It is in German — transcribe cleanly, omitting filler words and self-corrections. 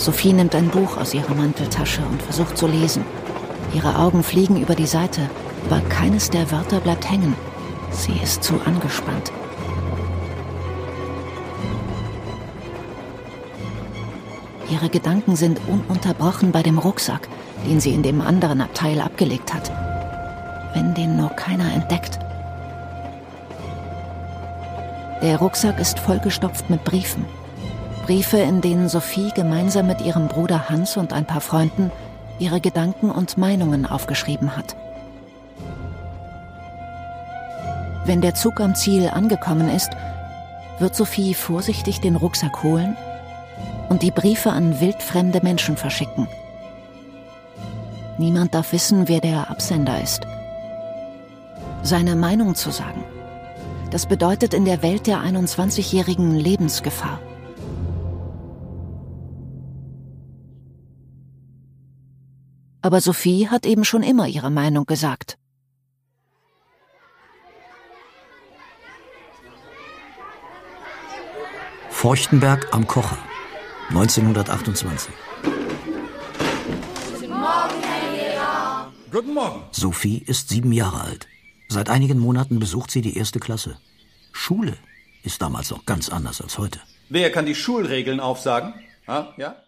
Sophie nimmt ein Buch aus ihrer Manteltasche und versucht zu lesen. Ihre Augen fliegen über die Seite, aber keines der Wörter bleibt hängen. Sie ist zu angespannt. Ihre Gedanken sind ununterbrochen bei dem Rucksack, den sie in dem anderen Abteil abgelegt hat. Wenn den nur keiner entdeckt. Der Rucksack ist vollgestopft mit Briefen. Briefe, in denen Sophie gemeinsam mit ihrem Bruder Hans und ein paar Freunden ihre Gedanken und Meinungen aufgeschrieben hat. Wenn der Zug am Ziel angekommen ist, wird Sophie vorsichtig den Rucksack holen und die Briefe an wildfremde Menschen verschicken. Niemand darf wissen, wer der Absender ist. Seine Meinung zu sagen, das bedeutet in der Welt der 21-jährigen Lebensgefahr. Aber Sophie hat eben schon immer ihre Meinung gesagt. Feuchtenberg am Kocher, 1928. Guten Morgen, Herr Lehrer. Guten Morgen. Sophie ist 7 Jahre alt. Seit einigen Monaten besucht sie die 1. Klasse. Schule ist damals noch ganz anders als heute. Wer kann die Schulregeln aufsagen? Ja?